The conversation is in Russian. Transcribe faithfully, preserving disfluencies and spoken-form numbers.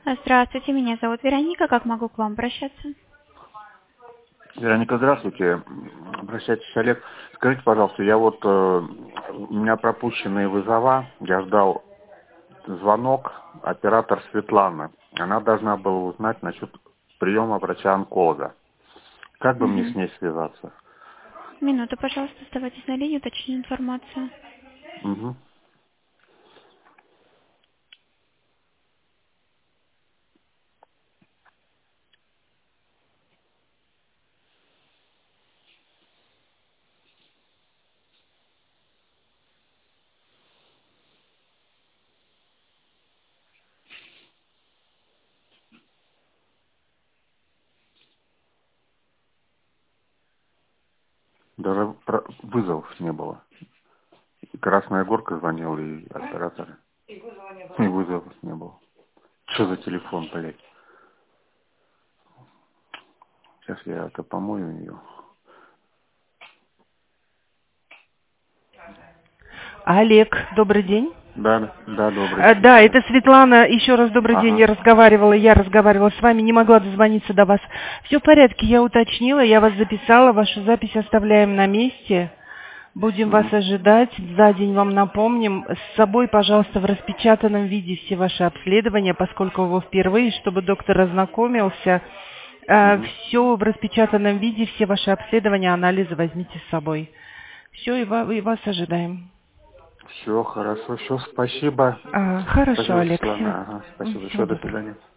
Здравствуйте, меня зовут Вероника. Как могу к вам обращаться? Вероника, здравствуйте. Обращайтесь, Олег. Скажите, пожалуйста, я вот, э, у меня пропущенные вызова, я ждал звонок, оператор Светлана. Она должна была узнать насчет приема врача-онколога. Как бы мне с Угу. ней связаться? Минуту, пожалуйста, оставайтесь на линии, уточню информацию. Угу. Даже про- вызовов не было. И Красная Горка звонила, и оператор. И вызовов не было. Что за телефон, блядь? Сейчас я это помою ее. Олег, добрый день. Да, да, да, добрый Э, день. Да, это Светлана. Еще раз добрый день. Ага. Я разговаривала, я разговаривала с вами, не могла дозвониться до вас. Все в порядке, я уточнила, я вас записала, вашу запись оставляем на месте. Будем вас Угу. ожидать. За день вам напомним. С собой, пожалуйста, в распечатанном виде все ваши обследования, поскольку вы впервые, чтобы доктор ознакомился. Угу. Все в распечатанном виде, все ваши обследования, анализы возьмите с собой. Все, и ва- и вас ожидаем. Все хорошо, все, спасибо. А, хорошо, Спасибо, Олег. Всего, Светлана. Ага, спасибо. всего Все, до доброго. свидания.